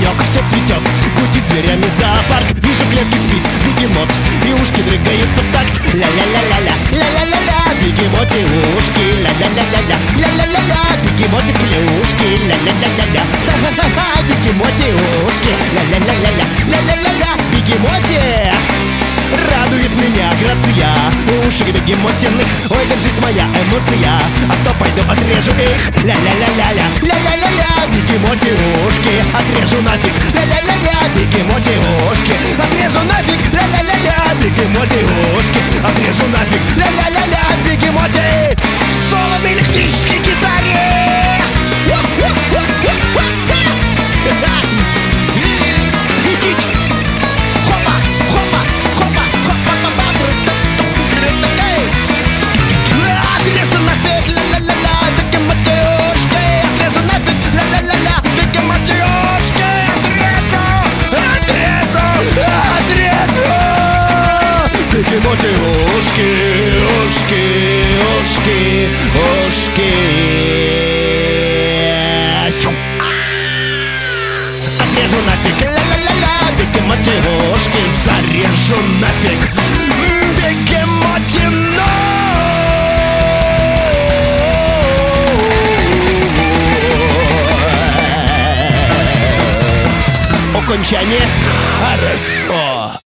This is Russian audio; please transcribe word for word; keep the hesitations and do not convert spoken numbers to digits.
денек, все цветет. Гудит зверями зоопарк, вижу клетки спит бегемот, и ушки дрыгаются в такт. Ля-ля-ля-ля-ля, ля-ля-ля-ля, бегемоти ушки. Ля-ля-ля-ля-ля, ля-ля-ля-ля, бегемотик плюшки. Ля-ля-ля-ля-ля, ха-ха-ха, бегемоти ушки. Ля-ля-ля-ля-ля, ля-ля-ля-ля, бегемоти. Радует меня грация ушек бегемотиных. Ой, держись, моя эмоция, а то пойду отрежу их. Ля-ля-ля-ля-ля, ля-ля-ля-ля, бегемоти ушки. Отрежу нафиг, ля-ля-ля-ля, бегемоти ушки. Отрежу нафиг, ля-ля-ля-ля, бегемоти ушки. Отрежу нафиг, ля-ля-ля-ля, бегемоти. Соло на электрической гитаре. Идите. Отрежу нафиг, ля-ля-ля-ля, бегемотюшки. Отрежу нафиг, ля-ля-ля-ля, бегемотюшки. Отрежу, отрежу, отрежу бегемотюшки, ушки, ушки, ушки. Отрежу нафиг, ля-ля-ля-ля, бегемотюшки. Зарежу нафиг бегемотину. Окончание